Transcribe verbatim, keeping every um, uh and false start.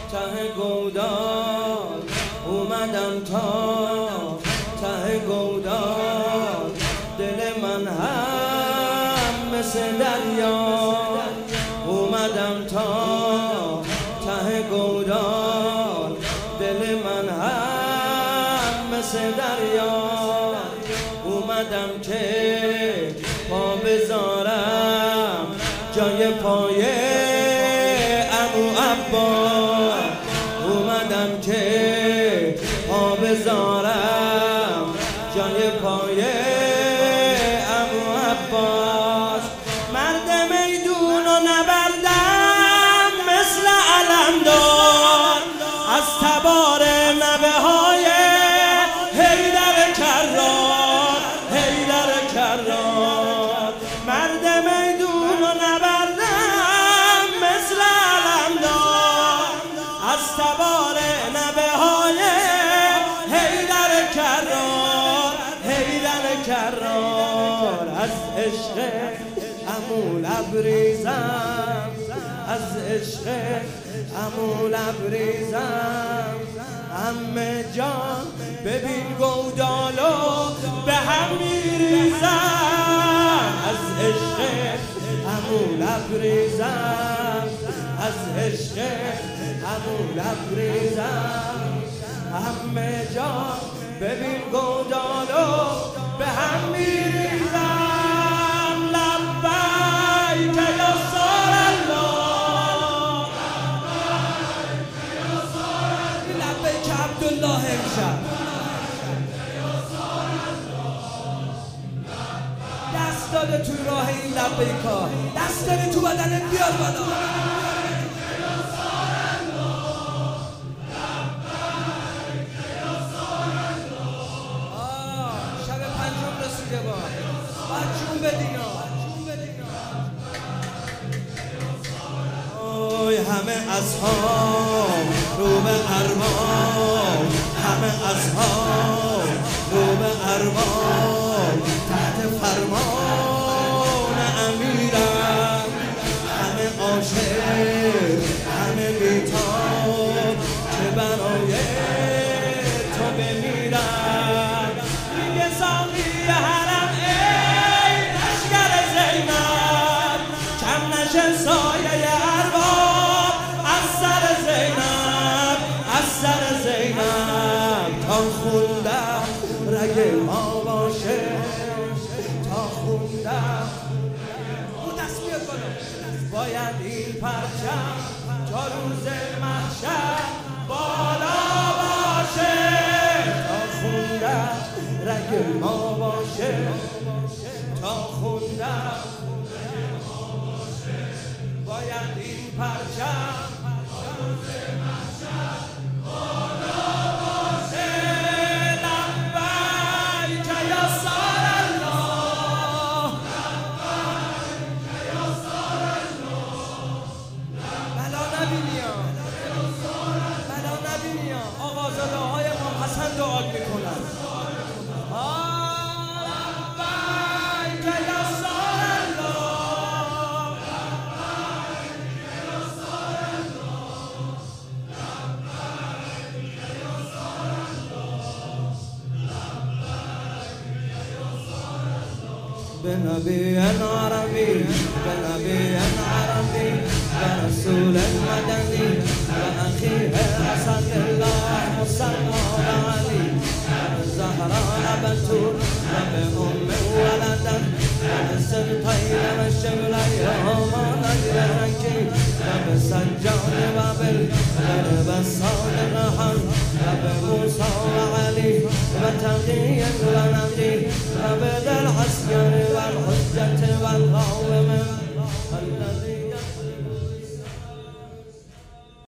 ته گودال اومدم تا ته گودال دل من هم مثل دریا اومدم تا ته گودال دل من هم مثل دریا اومدم که پا بذارم جای پای عمو عباس اومدم که پا بذارم جای پای عمو عباس مرد میدون و نبردم مثل علمدار از تبار نبه های حیدر کرار حیدر کرار مرد میدون و نبردم مثل علمدار از تبار نبه های حیدر کرار حیدر کرار از عشق عمو لبریزم از عشق عمو لبریزم عمه جان ببین گودالو به هم میریزم از عشق عمو لبریزم از عشق عمو لبریزم عمه جان ببین گودالو به هم میریزم لبیک یا سار الله لبیک عبدالله امشب دست داده توی راه این لبیکا دست داره تو بدنت بیاد بالا شب پنجم رسیده با باید جون بدینا اوی همه اصحاب رو به ارباب همه اصحاب رو به ارباب تحت فرمان امیرم همه عاشق همه بیتاب که برای تو بمیرم میگه ساقی حرم ای لشکر زینب کم نشه سایه ارباب از سر زینب از سر زینب تا خوندم رگ ما باشه تا خوندم او دست بیاد بالا باید این پرچم تا روز محشر بالا باشه تا خوندم رگ ما باشه تا خوندم باید این پرچم تا روز محشر بالا باشه لبیک یا سار الله لبیک یا سار الله بلا نبینیم بلا نبینیم آقازاده های ما حسن دعا میکنن لبیک یا سار الله لبیک یا سار الله لبیک یا سار الله لبیک یا سار الله به نبی عربی به نبی عربی به رسول مدنی به اخیه اسد الله مسلمان علی به زهرا بتول و به ام ولدن و به سلطین و شملی رحمان رکی و به سجاد و بل